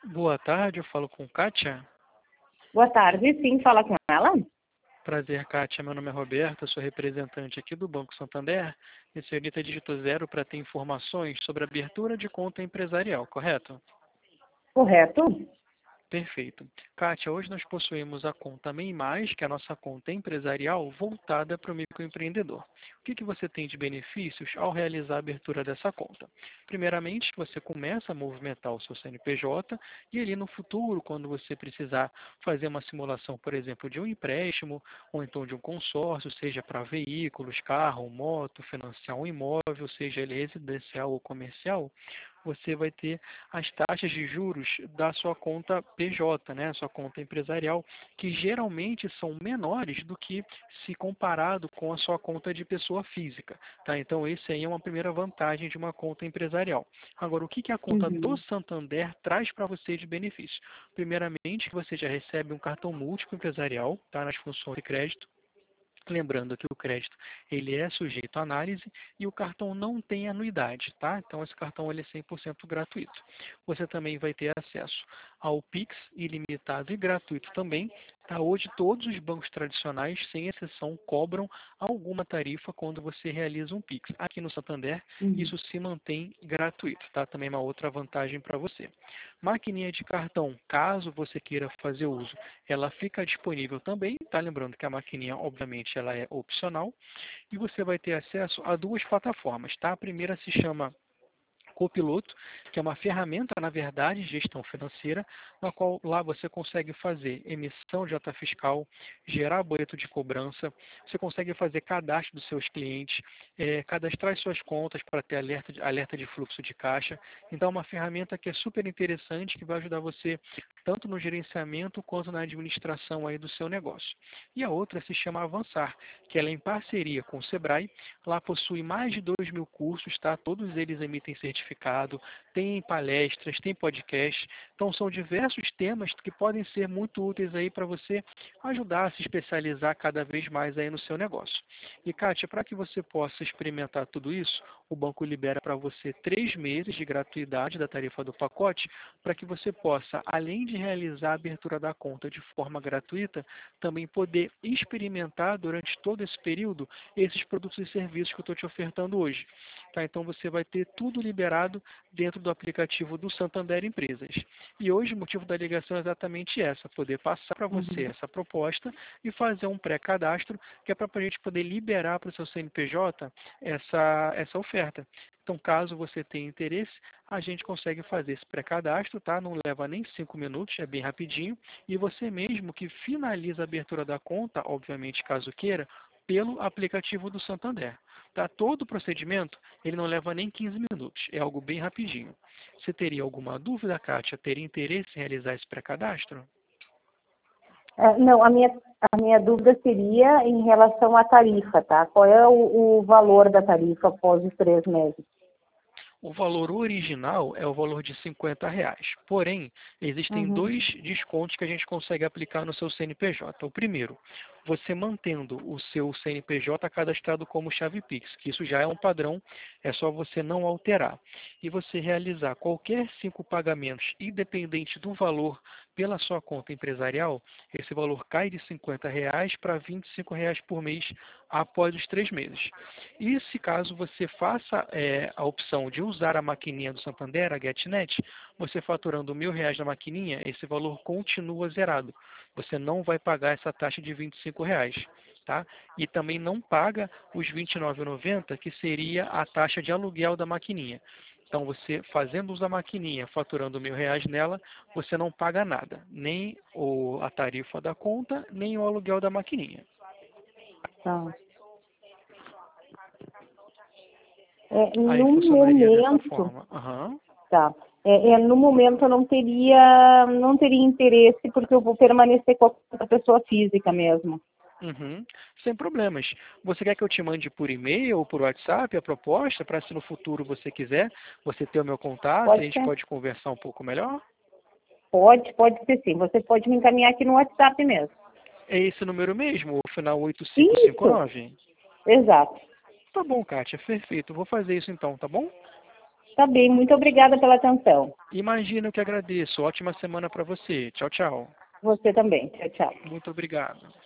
Boa tarde, eu falo com Kátia. Boa tarde, sim, fala com ela. Prazer, Kátia. Meu nome é Roberto, eu sou representante aqui do Banco Santander. E a senhorita digitou 0 para ter informações sobre abertura de conta empresarial, correto? Correto? Perfeito. Kátia, hoje nós possuímos a conta MEI+, que é a nossa conta empresarial voltada para o microempreendedor. O que você tem de benefícios ao realizar a abertura dessa conta? Primeiramente, você começa a movimentar o seu CNPJ e ali no futuro, quando você precisar fazer uma simulação, por exemplo, de um empréstimo ou então de um consórcio, seja para veículos, carro, moto, financiar um imóvel, seja ele residencial ou comercial, você vai ter as taxas de juros da sua conta PJ, né, sua conta empresarial, que geralmente são menores do que se comparado com a sua conta de pessoa física. Tá? Então, esse aí é uma primeira vantagem de uma conta empresarial. Agora, o que a conta do Uhum. Santander traz para você de benefício? Primeiramente, que você já recebe um cartão múltiplo empresarial, tá, nas funções de crédito. Lembrando que o crédito ele é sujeito à análise e o cartão não tem anuidade, tá? Então esse cartão ele é 100% gratuito. Você também vai ter acesso ao Pix ilimitado e gratuito também. Tá? Hoje todos os bancos tradicionais, sem exceção, cobram alguma tarifa quando você realiza um Pix. Aqui no Santander Uhum. isso se mantém gratuito, tá? Também é uma outra vantagem para você. Maquininha de cartão, caso você queira fazer uso, ela fica disponível também, tá? Lembrando que a maquininha, obviamente, ela é opcional e você vai ter acesso a duas plataformas, tá? A primeira se chama Copiloto, que é uma ferramenta, na verdade, de gestão financeira, na qual lá você consegue fazer emissão de nota fiscal, gerar boleto de cobrança, você consegue fazer cadastro dos seus clientes, cadastrar as suas contas para ter alerta de fluxo de caixa. Então, é uma ferramenta que é super interessante, que vai ajudar você tanto no gerenciamento quanto na administração aí do seu negócio. E a outra se chama Avançar, que ela é em parceria com o Sebrae. Lá possui mais de 2.000 cursos, tá? Todos eles emitem certificado, tem palestras, tem podcast. Então são diversos temas que podem ser muito úteis aí para você ajudar a se especializar cada vez mais aí no seu negócio. E Kátia, para que você possa experimentar tudo isso, o banco libera para você 3 meses de gratuidade da tarifa do pacote, para que você possa, além de realizar a abertura da conta de forma gratuita, também poder experimentar durante todo esse período esses produtos e serviços que eu estou te ofertando hoje. Tá? Então você vai ter tudo liberado dentro do aplicativo do Santander Empresas. E hoje o motivo da ligação é exatamente essa, poder passar para você Uhum. essa proposta e fazer um pré-cadastro, que é para a gente poder liberar para o seu CNPJ essa oferta. Então, caso você tenha interesse, a gente consegue fazer esse pré-cadastro, tá? Não leva nem 5 minutos, é bem rapidinho. E você mesmo que finaliza a abertura da conta, obviamente, caso queira, pelo aplicativo do Santander. Tá? Todo o procedimento, ele não leva nem 15 minutos, é algo bem rapidinho. Você teria alguma dúvida, Kátia? Teria interesse em realizar esse pré-cadastro? Não, a minha dúvida seria em relação à tarifa, tá? Qual é o valor da tarifa após os 3 meses? O valor original é o valor de R$ 50. Porém, existem Uhum. dois descontos que a gente consegue aplicar no seu CNPJ. O primeiro, você mantendo o seu CNPJ cadastrado como chave Pix, que isso já é um padrão, é só você não alterar. E você realizar qualquer 5 pagamentos, independente do valor, pela sua conta empresarial, esse valor cai de R$ 50 para R$ 25 por mês após os 3 meses. E se caso você faça a opção de usar a maquininha do Santander, a GetNet, você faturando R$ 1.000 na maquininha, esse valor continua zerado. Você não vai pagar essa taxa de R$ 25. Tá? E também não paga os R$ 29,90, que seria a taxa de aluguel da maquininha. Então, você fazendo uso da maquininha, faturando R$ 1.000 nela, você não paga nada, nem a tarifa da conta, nem o aluguel da maquininha. Tá. Aí No funcionaria dessa momento, forma. Aham. tá. No momento eu não teria interesse porque eu vou permanecer com a pessoa física mesmo. Uhum. Sem problemas. Você quer que eu te mande por e-mail ou por WhatsApp a proposta para se no futuro você quiser, você ter o meu contato e a Pode gente ser? pode conversar um pouco melhor? Pode ser sim. Você pode me encaminhar aqui no WhatsApp mesmo. É esse número mesmo, o final Isso, 8559? exato. Tá bom, Kátia, perfeito. Vou fazer isso então, tá bom? Tá bem, muito obrigada pela atenção. Imagino que agradeço. Ótima semana para você. Tchau, tchau. Você também. Tchau, tchau. Muito obrigado.